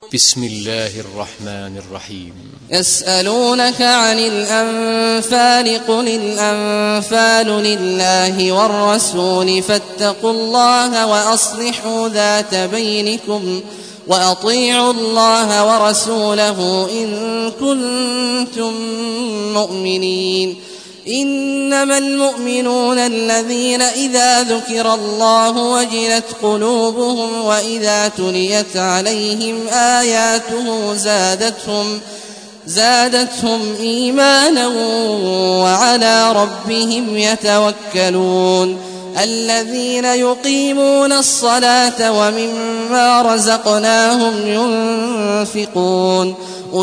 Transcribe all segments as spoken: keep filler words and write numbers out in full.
بسم الله الرحمن الرحيم. يسألونك عن الأنفال قل الأنفال لله والرسول فاتقوا الله وأصلحوا ذات بينكم وأطيعوا الله ورسوله إن كنتم مؤمنين. إنما المؤمنون الذين إذا ذكر الله وجلت قلوبهم وإذا تليت عليهم آياته زادتهم زادتهم إيمانا وعلى ربهم يتوكلون. الذين يقيمون الصلاة ومما رزقناهم ينفقون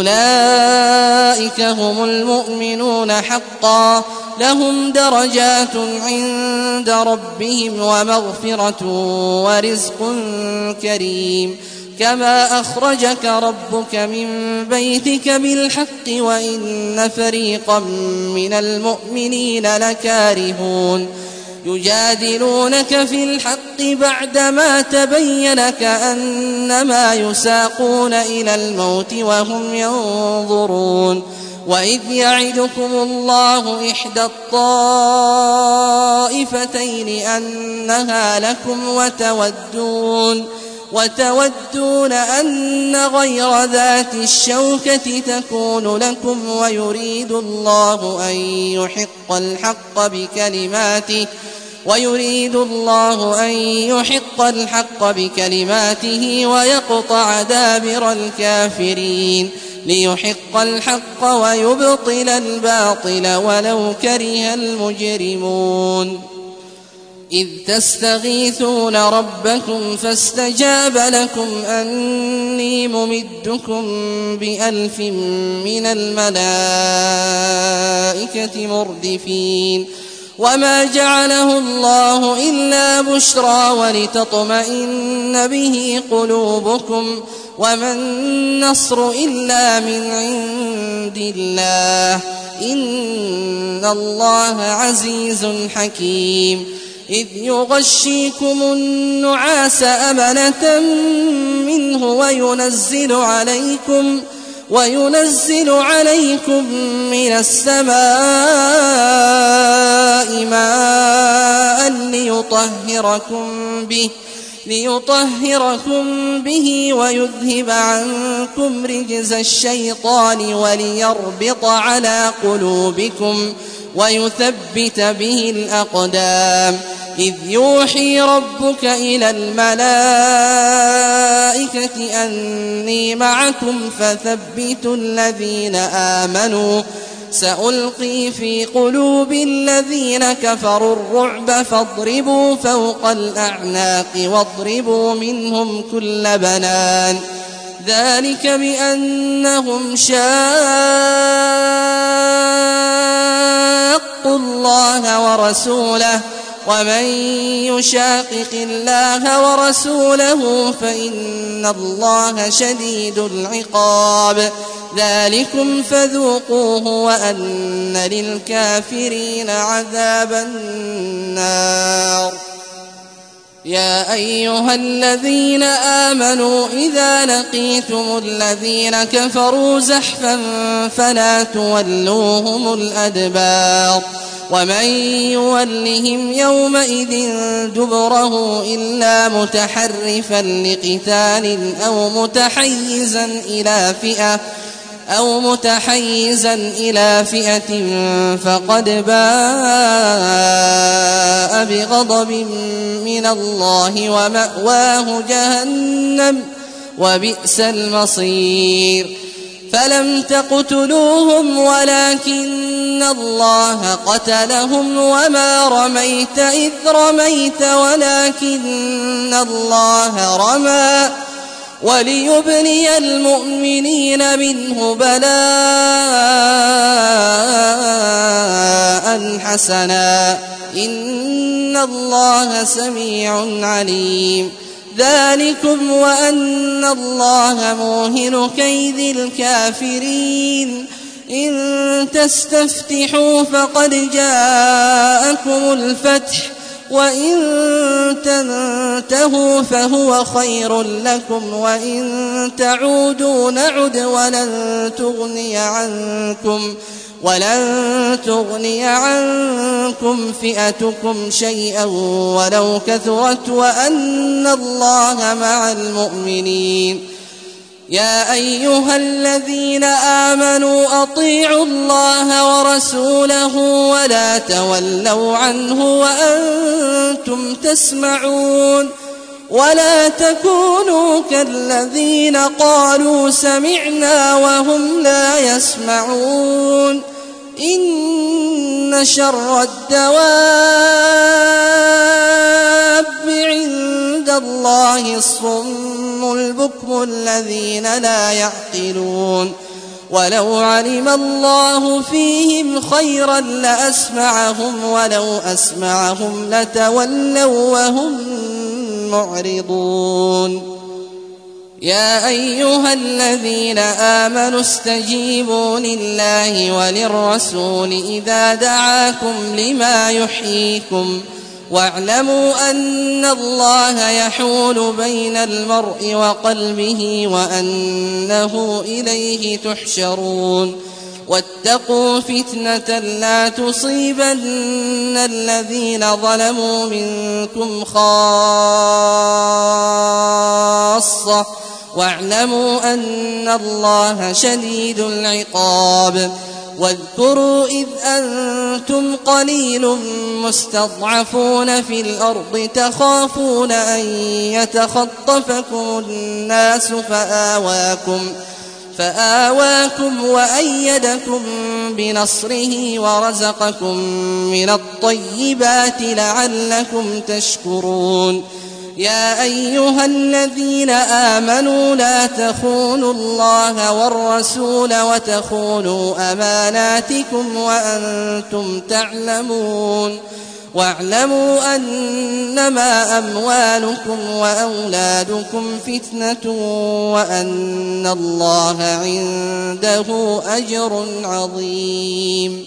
أولئك هم المؤمنون حقا لهم درجات عند ربهم ومغفرة ورزق كريم. كما أخرجك ربك من بيتك بالحق وإن فريقا من المؤمنين لكارهون يجادلونك في الحق بعدما تبين كأنما يساقون إلى الموت وهم ينظرون. وإذ يعدكم الله إحدى الطائفتين أنها لكم وتودون وتودون أن غير ذات الشوكة تكون لكم ويريد الله أن يحق الحق بكلماته ويريد الله أن يحق الحق بكلماته ويقطع دابر الكافرين ليحق الحق ويبطل الباطل ولو كره المجرمون. إذ تستغيثون ربكم فاستجاب لكم أني ممدكم بألف من الملائكة مردفين. وما جعله الله إلا بشرى ولتطمئن به قلوبكم وما النصر إلا من عند الله إن الله عزيز حكيم. إذ يغشيكم النعاس أمنة منه وينزل عليكم وينزل عليكم من السماء ماء ليطهركم به ليطهركم به ويذهب عنكم رجز الشيطان وليربط على قلوبكم ويثبت به الأقدام. إذ يوحي ربك إلى الملائكة أني معكم فثبتوا الذين آمنوا سألقي في قلوب الذين كفروا الرعب فاضربوا فوق الأعناق واضربوا منهم كل بنان. ذلك بأنهم شاقوا الله ورسوله ومن يشاقق الله ورسوله فإن الله شديد العقاب. ذلكم فذوقوه وأن للكافرين عذاب النار. يا أيها الذين آمنوا إذا لقيتم الذين كفروا زحفا فلا تولوهم الأدبار. ومن يولهم يومئذ دبره إلا متحرفا لقتال أو متحيزا إلى فئة أو متحيزا إلى فئة فقد باء بغضب من الله ومأواه جهنم وبئس المصير. فلم تقتلوهم ولكن الله قتلهم وما رميت إذ رميت ولكن الله رمى وليبلي المؤمنين منه بلاء حسنا إن الله سميع عليم. ذلكم وأن الله موهن كيد الكافرين. إن تستفتحوا فقد جاءكم الفتح وإن تنتهوا فهو خير لكم وإن تعودوا نعد ولن تغني عنكم ولن تغني عنكم فئتكم شيئا ولو كثرت وأن الله مع المؤمنين. يا أيها الذين آمنوا أطيعوا الله ورسوله ولا تولوا عنه وأنتم تسمعون ولا تكونوا كالذين قالوا سمعنا وهم لا يسمعون. إن شر الدواب عند الله الصم البكم الذين لا يعقلون. ولو علم الله فيهم خيرا لأسمعهم ولو أسمعهم لتولوا وهم معرضون. يا أيها الذين آمنوا استجيبوا لله وللرسول إذا دعاكم لما يحييكم واعلموا أن الله يحول بين المرء وقلبه وأنه إليه تحشرون. واتقوا فتنة لا تصيبن الذين ظلموا منكم خاصة واعلموا أن الله شديد العقاب. واذكروا إذ أنتم قليل مستضعفون في الأرض تخافون أن يتخطفكم الناس فآواكم فآواكم وأيدكم بنصره ورزقكم من الطيبات لعلكم تشكرون. يا أيها الذين آمنوا لا تخونوا الله والرسول وتخونوا أماناتكم وأنتم تعلمون. واعلموا أنما أموالكم وأولادكم فتنة وأن الله عنده أجر عظيم.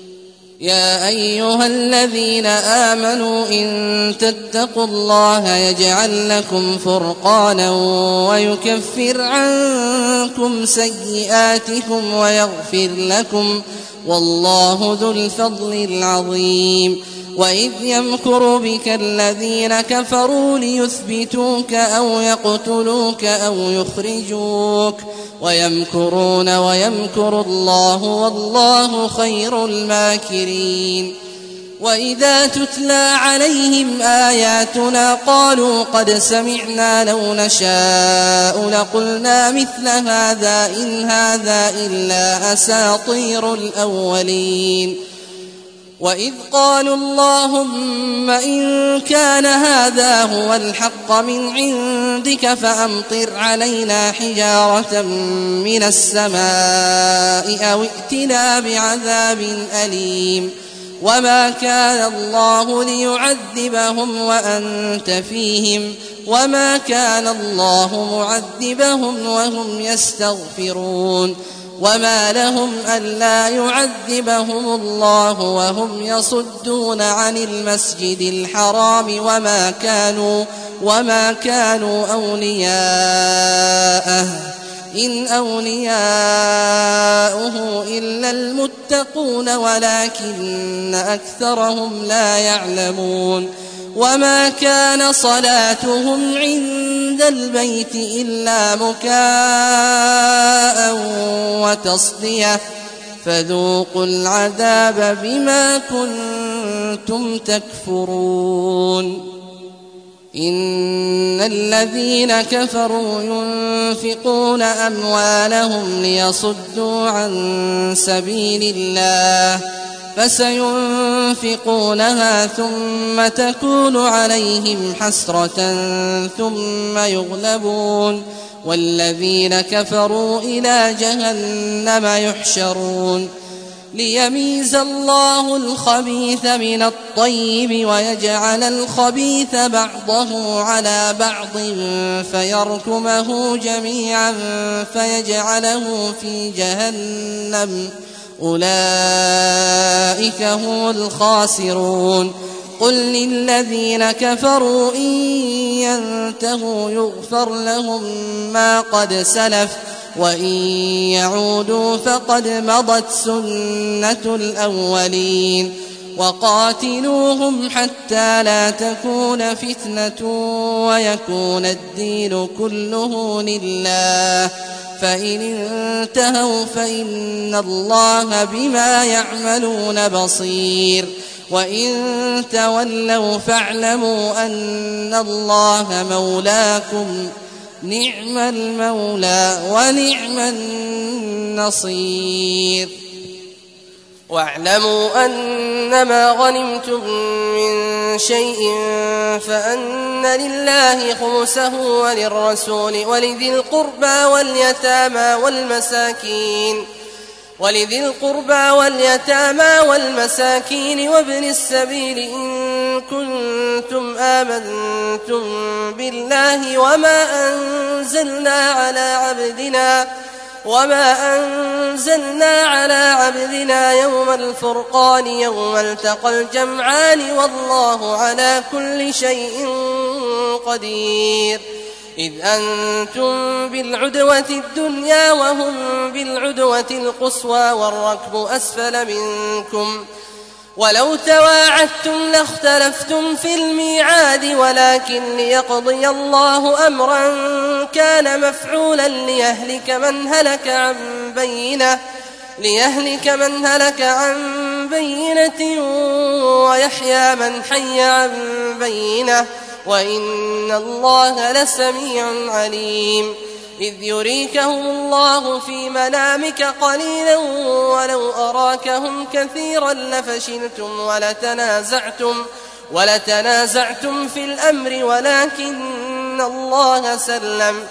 يا أيها الذين آمنوا إن تتقوا الله يجعل لكم فرقانا ويكفر عنكم سيئاتكم ويغفر لكم والله ذو الفضل العظيم. وإذ يمكر بك الذين كفروا ليثبتوك أو يقتلوك أو يخرجوك ويمكرون ويمكر الله والله خير الماكرين. وإذا تتلى عليهم آياتنا قالوا قد سمعنا لو نشاء لقلنا مثل هذا إن هذا إلا أساطير الأولين. وإذ قالوا اللهم إن كان هذا هو الحق من عندك فأمطر علينا حجارة من السماء أو ائتنا بعذاب أليم. وما كان الله ليعذبهم وأنت فيهم وما كان الله معذبهم وهم يستغفرون. وما لهم ألا يعذبهم الله وهم يصدون عن المسجد الحرام وما كانوا وما كانوا أولياءه إن أولياؤه إلا المتقون ولكن أكثرهم لا يعلمون. وما كان صلاتهم عند البيت إلا مكاء وتصدية فذوقوا العذاب بما كنتم تكفرون. إن الذين كفروا ينفقون أموالهم ليصدوا عن سبيل الله فسينفقونها ثم تكون عليهم حسرة ثم يغلبون والذين كفروا إلى جهنم يحشرون. ليميز الله الخبيث من الطيب ويجعل الخبيث بعضه على بعض فيركمه جميعا فيجعله في جهنم أولئك هم الخاسرون. قل للذين كفروا إن ينتهوا يغفر لهم ما قد سلف وإن يعودوا فقد مضت سنة الأولين وقاتلوهم حتى لا تكون فتنة ويكون الدين كله لله فإن انتهوا فإن الله بما يعملون بصير وإن تولوا فاعلموا أن الله مولاكم نعم المولى ونعم النصير واعلموا أنما غنمتم من شيء فأن لله خمسه وللرسول ولذي القربى واليتامى والمساكين ولذي القربى واليتامى والمساكين وابن السبيل إن كنتم آمنتم بالله وما أنزلنا على عبدنا وما أنزلنا على عبدنا يوم الفرقان يوم التقى الجمعان والله على كل شيء قدير إذ أنتم بالعدوة الدنيا وهم بالعدوة القصوى والركب أسفل منكم ولو تواعدتم لاختلفتم في الميعاد ولكن ليقضي الله أمرا كان مفعولا ليهلك من هلك عن بينة ليهلك من هلك عن بينة ويحيى من حي عن بينة وإن الله لسميع عليم إذ يريكهم الله في منامك قليلا ولو أراكهم كثيرا لفشلتم ولتنازعتم ولتنازعتم في الأمر ولكن الله سلم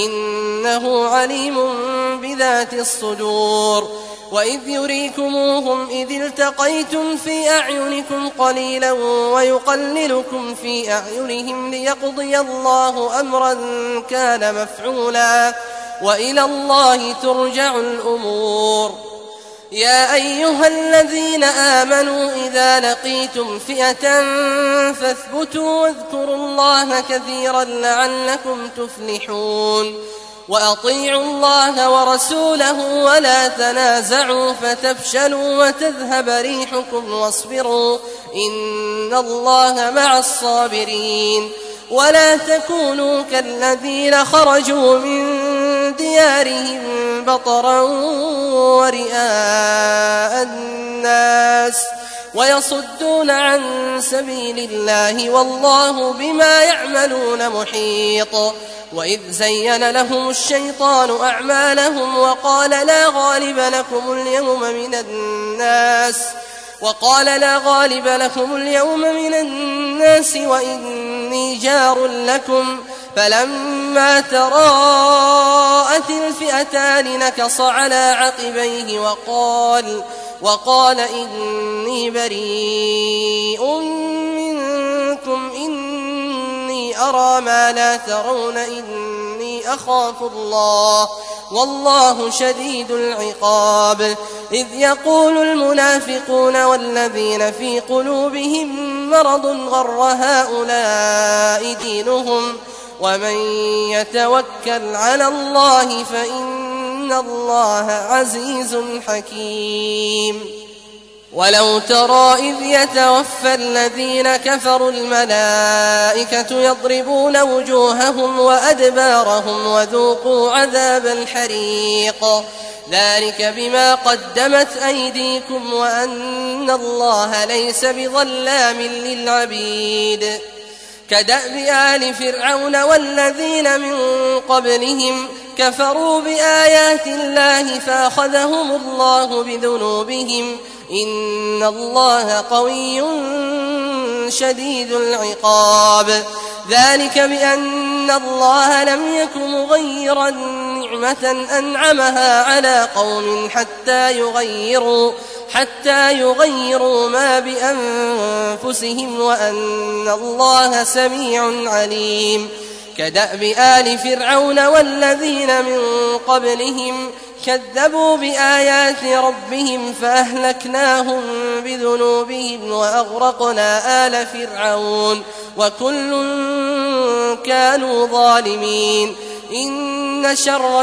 إنه عليم بذات الصدور وإذ يريكموهم إذ التقيتم في أعينكم قليلا ويقللكم في أعينهم ليقضي الله أمرا كان مفعولا وإلى الله ترجع الأمور يا أيها الذين آمنوا إذا لقيتم فئة فاثبتوا واذكروا الله كثيرا لعلكم تفلحون وأطيعوا الله ورسوله ولا تنازعوا فتفشلوا وتذهب ريحكم واصبروا إن الله مع الصابرين ولا تكونوا كالذين خرجوا من ديارهم بطرا ورئاء الناس ويصدون عن سبيل الله والله بما يعملون محيط وإذ زين لهم الشيطان أعمالهم وقال لا غالب لكم اليوم من الناس وقال لا غالب لكم اليوم من الناس وإني جار لكم فلما تراءت الفئتان نكص على عقبيه وقال وقال إني بريء منكم إني أرى ما لا ترون إني أخاف الله والله شديد العقاب إذ يقول المنافقون والذين في قلوبهم مرض غر هؤلاء دينهم ومن يتوكل على الله فإن الله عزيز حكيم ولو ترى إذ يتوفى الذين كفروا الملائكة يضربون وجوههم وأدبارهم وذوقوا عذاب الحريق ذلك بما قدمت أيديكم وأن الله ليس بظلام للعبيد كدأب آل فرعون والذين من قبلهم كفروا بآيات الله فأخذهم الله بذنوبهم إن الله قوي شديد العقاب ذلك بأن الله لم يك مغيرا نعمة أنعمها على قوم حتى يغيروا حتى يغيروا ما بأنفسهم وأن الله سميع عليم كدأب آل فرعون والذين من قبلهم كذبوا بآيات ربهم فأهلكناهم بذنوبهم وأغرقنا آل فرعون وكل كانوا ظالمين إن شر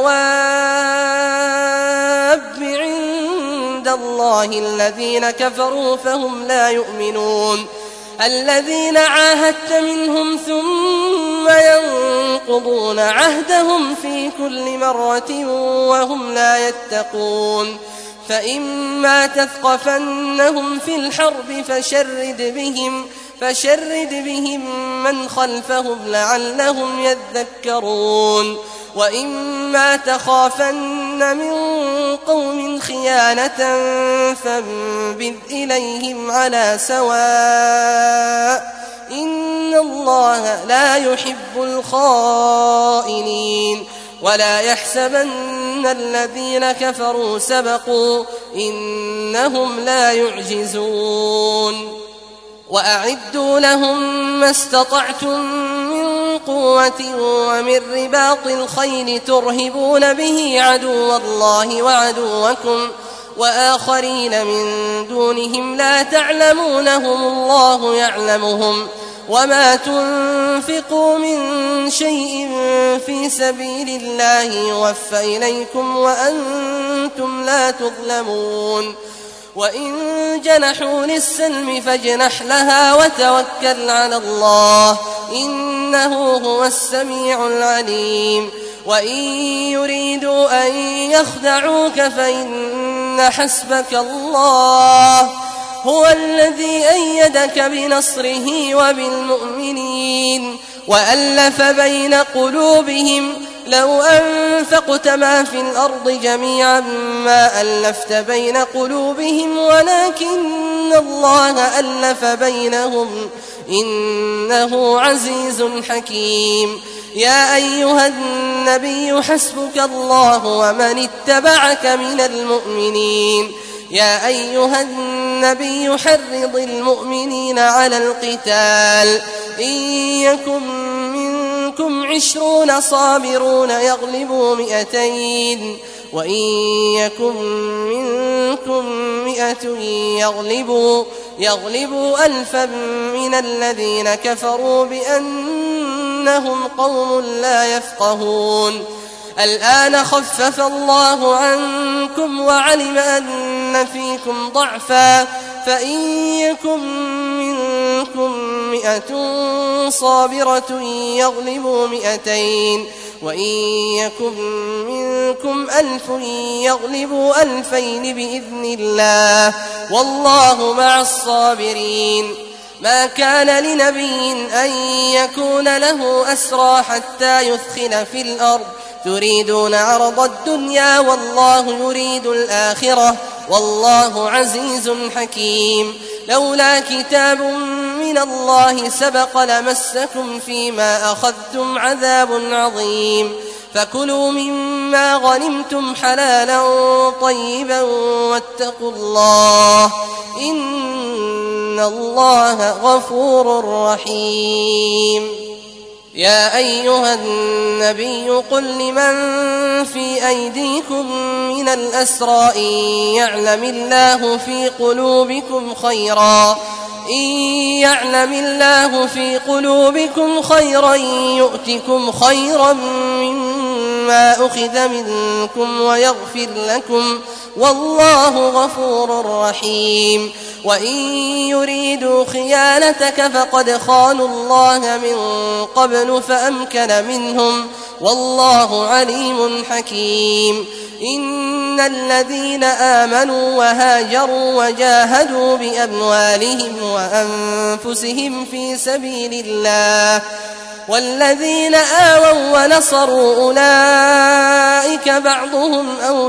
الدواب عند الله الذين كفروا فهم لا يؤمنون الذين عاهدت منهم ثم ينقضون عهدهم في كل مرة وهم لا يتقون فإما تثقفنهم في الحرب فشرد بهم فشرد بهم من خلفهم لعلهم يذكرون وإما تخافن من قوم خيانة فانبذ إليهم على سواء إن الله لا يحب الخائنين ولا يحسبن الذين كفروا سبقوا إنهم لا يعجزون وأعدوا لهم ما استطعتم من قوة ومن رباط الخيل ترهبون به عدو الله وعدوكم وآخرين من دونهم لا تعلمونهم الله يعلمهم وما تنفقوا من شيء في سبيل الله يوفى إليكم وأنتم لا تظلمون وإن جنحوا للسلم فاجنح لها وتوكل على الله إنه هو السميع العليم وإن يريدوا أن يخدعوك فإن حسبك الله هو الذي أيدك بنصره وبالمؤمنين وألف بين قلوبهم لو أنفقت ما في الأرض جميعا ما ألفت بين قلوبهم ولكن الله ألف بينهم إنه عزيز حكيم يا أيها النبي حسبك الله ومن اتبعك من المؤمنين يا أيها النبي حرض المؤمنين على القتال إن يكن منكم عشرون صابرون يغلبوا مئتين وإن يكن منكم مئة يغلبوا, يغلبوا ألفا من الذين كفروا بأنهم قوم لا يفقهون الآن خفف الله عنكم وعلم أن فيكم ضعفا فإن يكن منكم مئة صابرة يغلبوا مئتين وإن يكن منكم ألف يغلبوا ألفين بإذن الله والله مع الصابرين ما كان لنبي أن يكون له أسرى حتى يثخن في الأرض تريدون عرض الدنيا والله يريد الآخرة والله عزيز حكيم لولا كتاب من الله سبق لمسكم فيما أخذتم عذاب عظيم فكلوا مما غنمتم حلالا طيبا واتقوا الله إن الله غفور رحيم يا أيها النبي قل لمن في أيديكم من الأسرى إن يعلم الله في قلوبكم خيرا إن يعلم الله في قلوبكم خيرا يؤتكم خيرا مما أخذ منكم ويغفر لكم والله غفور رحيم وإن يريدوا خيانتك فقد خانوا الله من قبل فأمكن منهم والله عليم حكيم إن الذين آمنوا وهاجروا وجاهدوا بأموالهم وأنفسهم في سبيل الله والذين آووا ونصروا أولئك بعضهم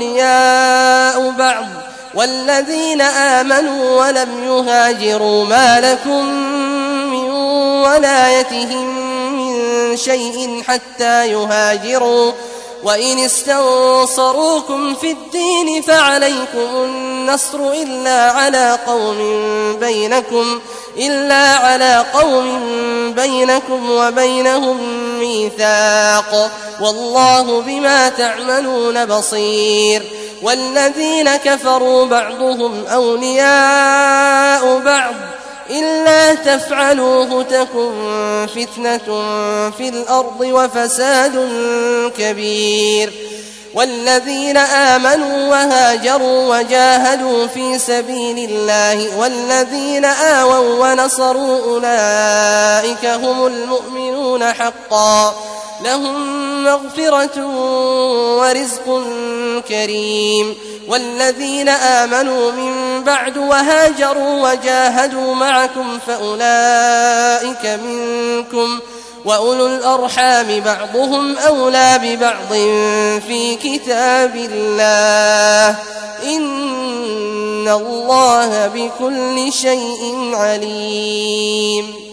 أولياء بعض والذين آمنوا ولم يهاجروا ما لكم من ولايتهم من شيء حتى يهاجروا وإن استنصروكم في الدين فعليكم النصر إلا على قوم بينكم إلا على قوم بينكم وبينهم ميثاق والله بما تعملون بصير والذين كفروا بعضهم أولياء بعض إلا تفعلوه تكن فتنة في الأرض وفساد كبير والذين آمنوا وهاجروا وجاهدوا في سبيل الله والذين آووا ونصروا أولئك هم المؤمنون حقا لهم مغفرة ورزق كريم والذين آمنوا من بعد وهاجروا وجاهدوا معكم فأولئك منكم وأولو الأرحام بعضهم أولى ببعض في كتاب الله إن الله بكل شيء عليم.